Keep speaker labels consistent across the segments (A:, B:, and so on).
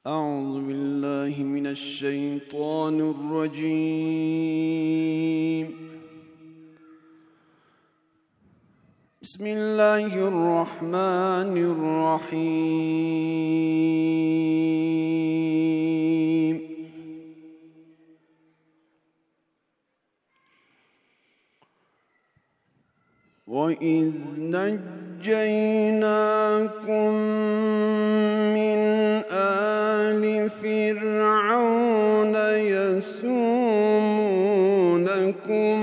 A: أعوذ بالله من الشيطان الرجيم. بسم الله الرحمن الرحيم. وإذ نجيناكم من آل فرعون يسومونكم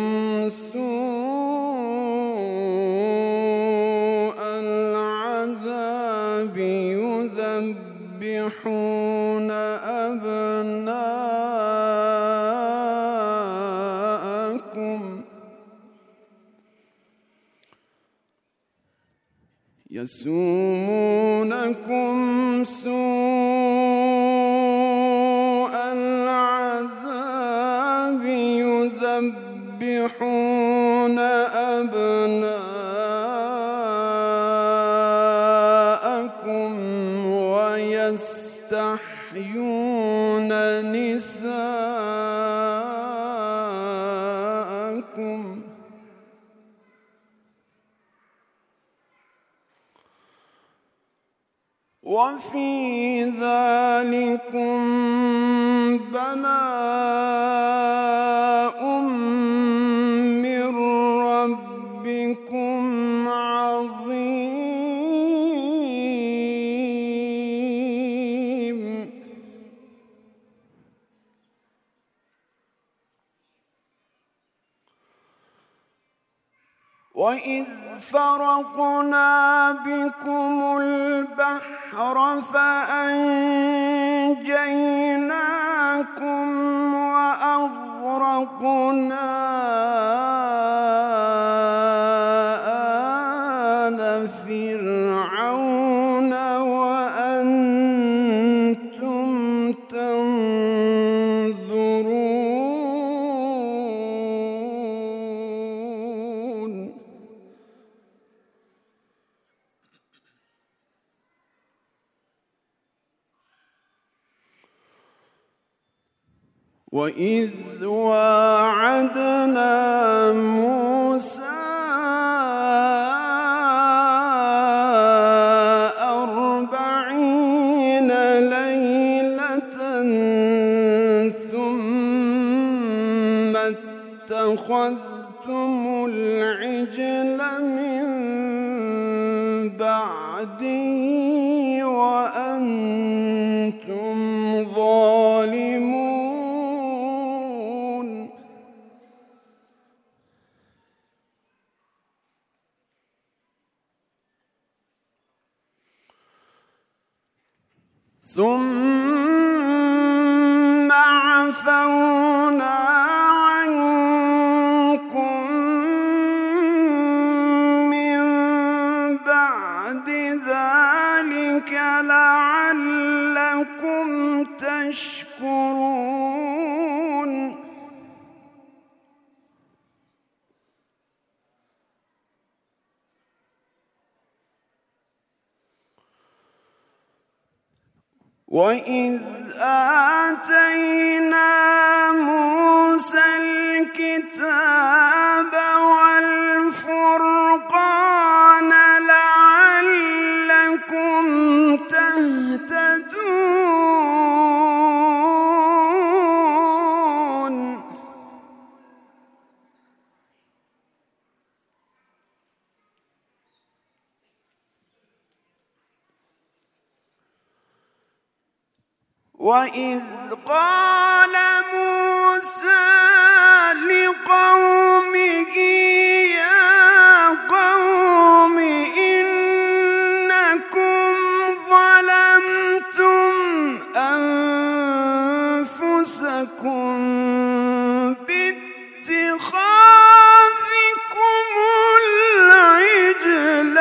A: سوء العذاب يذبحون أبناءكم سوء العذاب يذبحون أبناءكم ويستحيون نساءكم وفي ذلكم بلاء من ربكم عظيم. وإذ فرقنا بكم البحر فأنجيناكم وأغرقنا آل فرعون وأنتم تنظرون. وإذ واعدنا موسى 40 ليلة ثم اتخذتم العجل من بعده وأنتم ظالمون. ثم عفونا عنكم من بعد ذلك لعلكم تشكرون. وإذ آتينا موسى الكتاب والفرقان لعلكم تهتدون. وإذ قال موسى لقومه يا قوم إنكم ظلمتم أنفسكم باتخاذكم العجل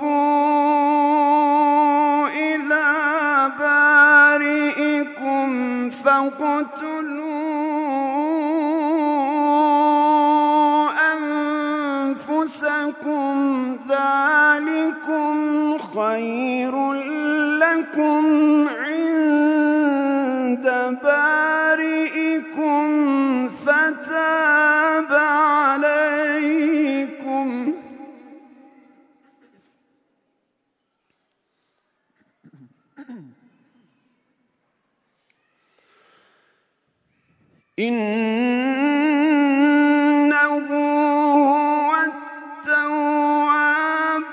A: فتوبوا إلى بارئكم فاقتلوا أنفسكم ذلكم خير لكم عند بارئكم فتاب عليكم إنه هو التواب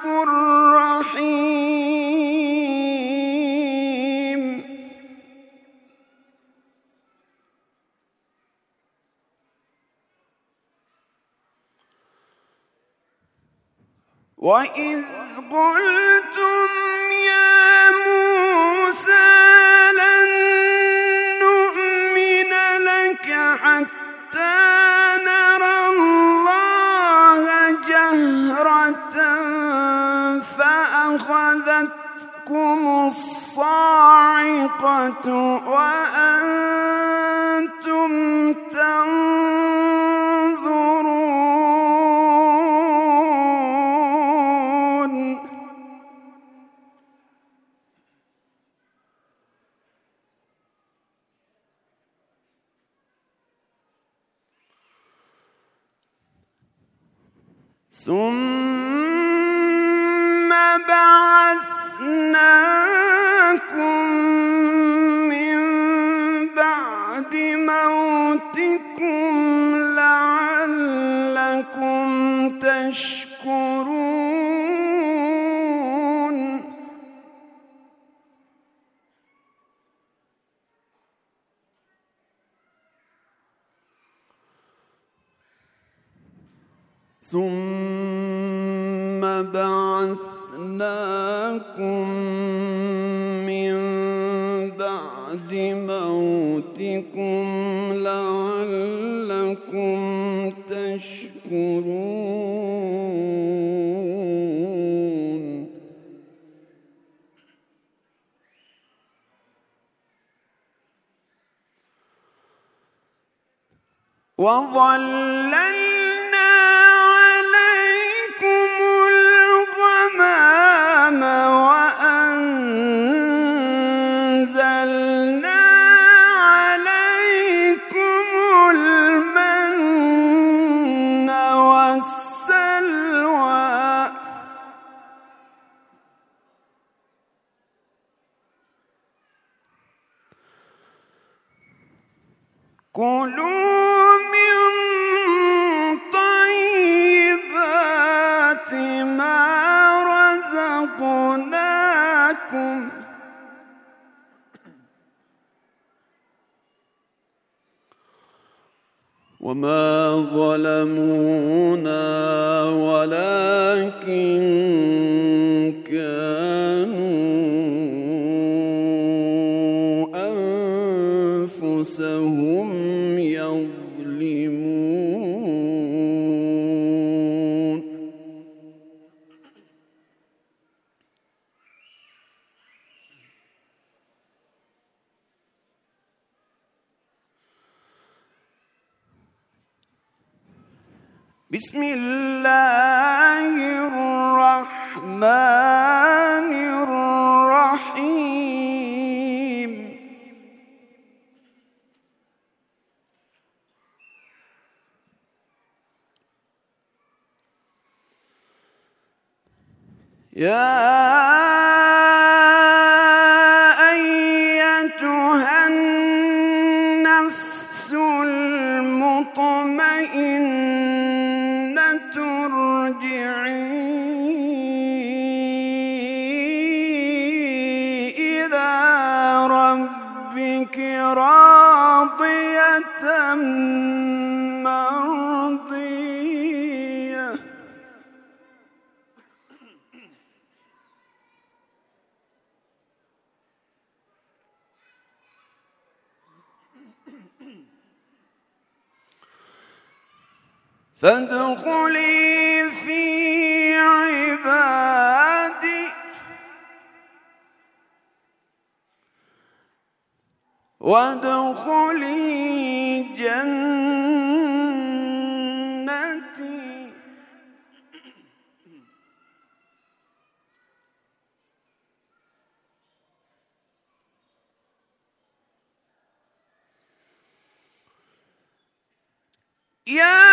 A: الرحيم وإذ قلتم يا موسى لن نؤمن لك حتى نرى الله جهرة فأخذتكم الصاعقة وأنتم تنظرون ثم بعثناكم من بعد موتكم لعلكم تشكرون ثم بعثناكم من بعد موتكم لعلكم تشكرون وظللنا عليكم الغمام وأنزلنا عليكم المن والسلوى كلوا من طيبات ما رزقناكم وما ظلمونا ولكن كانوا أنفسهم يظلمون بسم الله الرحمن الرحيم يا أيتها النفس المطمئنة ارجعي إلى ربك راضية مرضية فادخلي في عبادي وادخلي جنتي. يا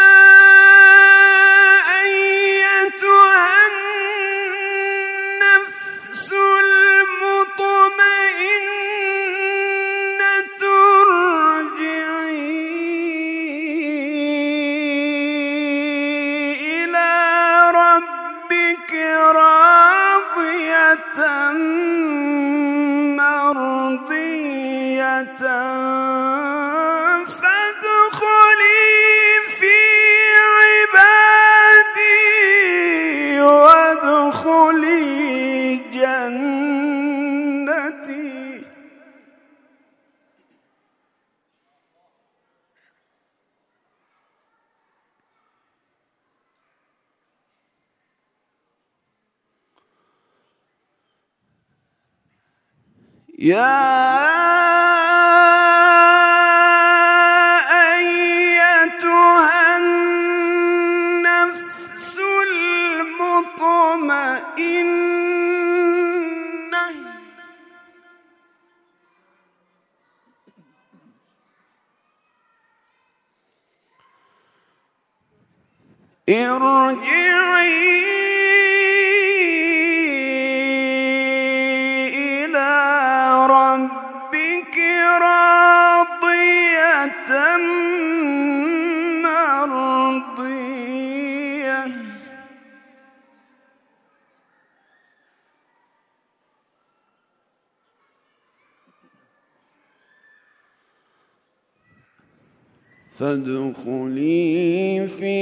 A: أيتها النفس المطمئنة ارجعي ربك راضية مرضية. فادخلي في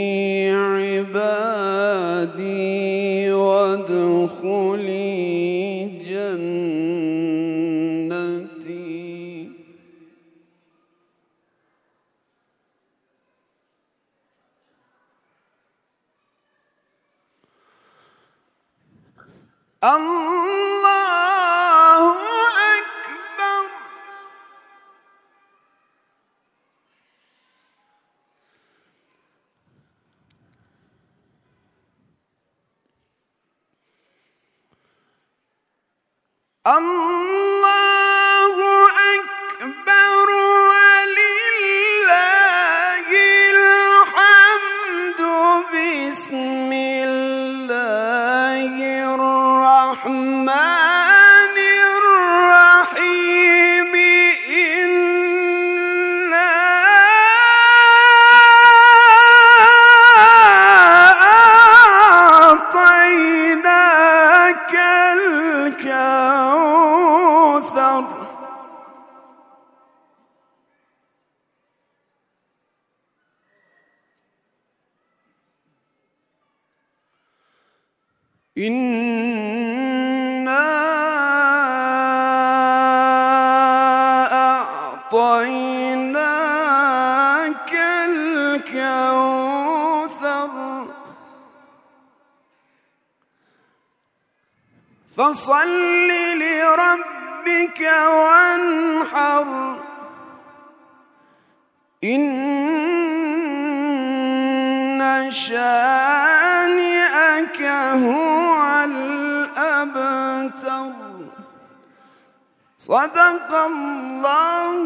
A: عبادي وادخلي جنتي. الله أكبر. الله أكبر ولله الحمد. بسم الله الرحمن الرحيم. إنا أعطيناك الكوثر. إنا أعطيناك الكوثر فصل لربك وانحر. إن شانئك هو الأبتر. صدق الله